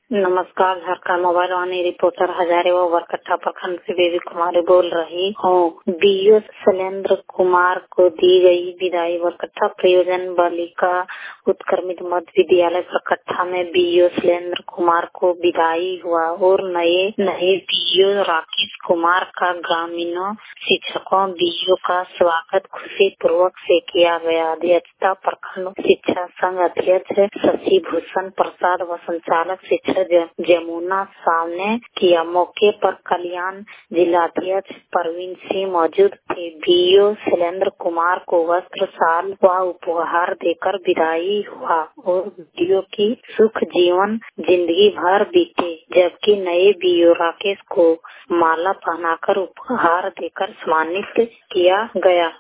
नमस्कार, Jharkhand mobile Vani reporter Hazaribagh Barkatta प्रखंड से बेबी कुमारी बोल रही हूँ। बीओ शैलेंद्र कुमार को दी गई विदाई। बरकट्टा प्रयोजन बालिका उत्क्रमित मध्य विद्यालय बरकट्टा में बीओ शैलेंद्र कुमार को विदाई हुआ और नए बीओ राकेश कुमार का ग्रामीणों शिक्षकों बीओ का स्वागत खुशी पूर्वक से किया गया। अध्यक्षता प्रखंड शिक्षा संघ अध्यक्ष शशि भूषण प्रसाद व संचालक शिक्षा जमुना शाह ने किया। मौके पर कल्याण जिलाध्यक्ष प्रवीण सिंह मौजूद थे। बीओ शैलेंद्र कुमार को वस्त्र शाल व उपहार देकर विदाई हुआ और बीओ की सुख जीवन जिंदगी भर बीते, जबकि नए बीओ राकेश को माला पहनाकर उपहार देकर सम्मानित किया गया।